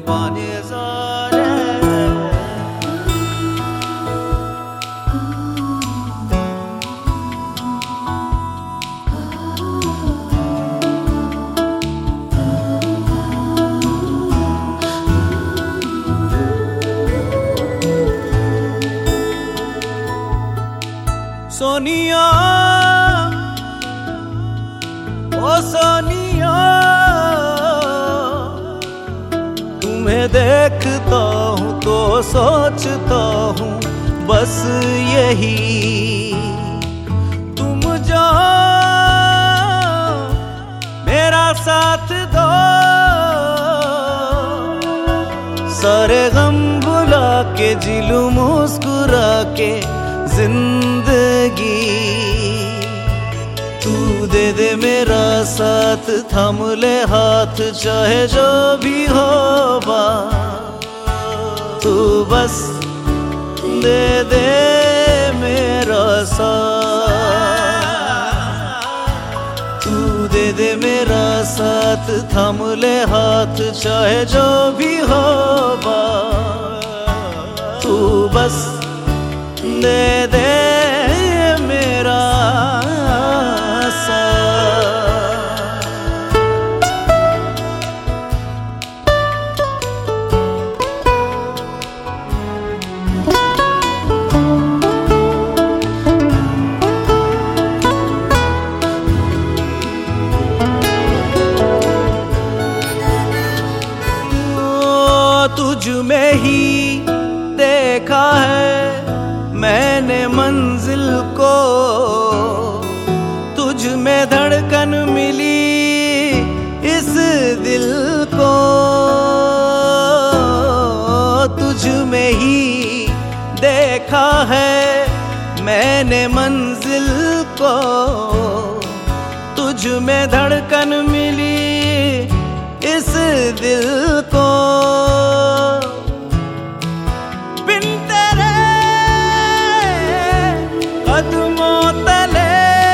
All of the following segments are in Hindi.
सोनिया ओ सोनिया, तुम्हें देखता हूँ तो सोचता हूँ बस यही, तुम जो मेरा साथ दो, सारे गम भुला के जिलू मुस्कुरा के जिंदगी, तू दे दे मेरा साथ, थाम ले हाथ चाहे जो भी होगा, तू बस दे दे मेरा साथ, तू दे दे मेरा साथ, थाम ले हाथ चाहे जो भी होगा, तू बस दे दे मेरा तुझ में ही देखा है मैंने मंजिल को, तुझ में धड़कन मिली इस दिल को, तुझ में ही देखा है मैंने मंजिल को, तुझ में धड़कन मिली इस दिल को, बिन तेरे कदमों तले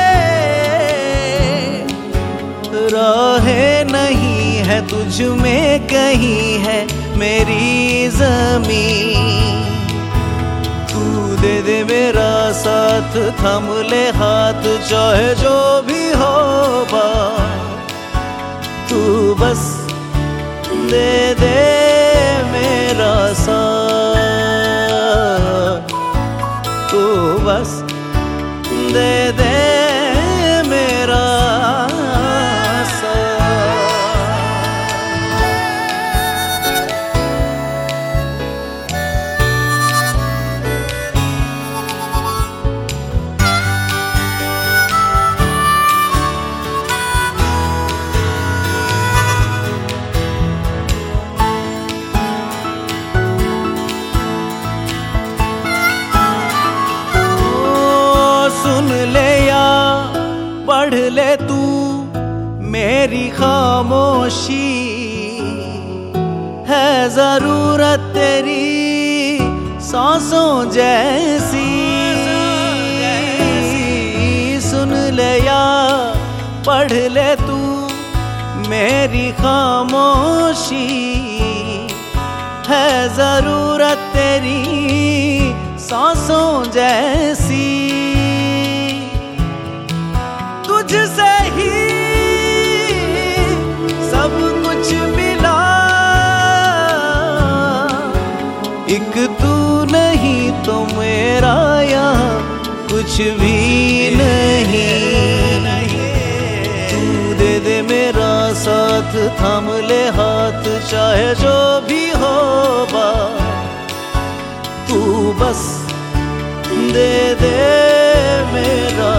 राहें नहीं है, तुझ में कहीं है मेरी ज़मीन, तू दे दे मेरा साथ, थाम ले हाथ चाहे जो भी होगा, तू बस दे दे मेरा साथ, तू बस दे दे मेरा सुन ले या पढ़ ले तू मेरी खामोशी, है जरूरत तेरी सांसों जैसी, सुन ले या पढ़ ले तू मेरी खामोशी, है जरूरत तेरी सांसों जैसी, तुझसे ही सब कुछ मिला, एक तू नहीं तो मेरा यहाँ कुछ भी नहीं, तू दे दे मेरा साथ, थाम ले हाथ चाहे जो भी होगा, तू बस दे दे मेरा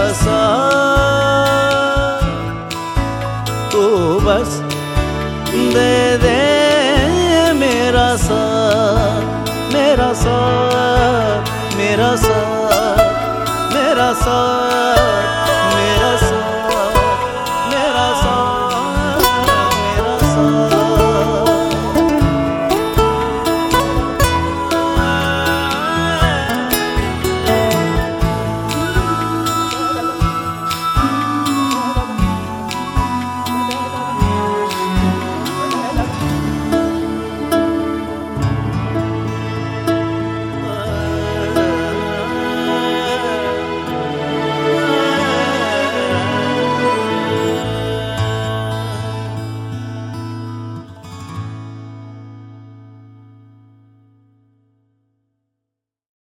साथ, तू बस दे दे मेरा साथ, मेरा साथ, मेरा साथ, मेरा साथ।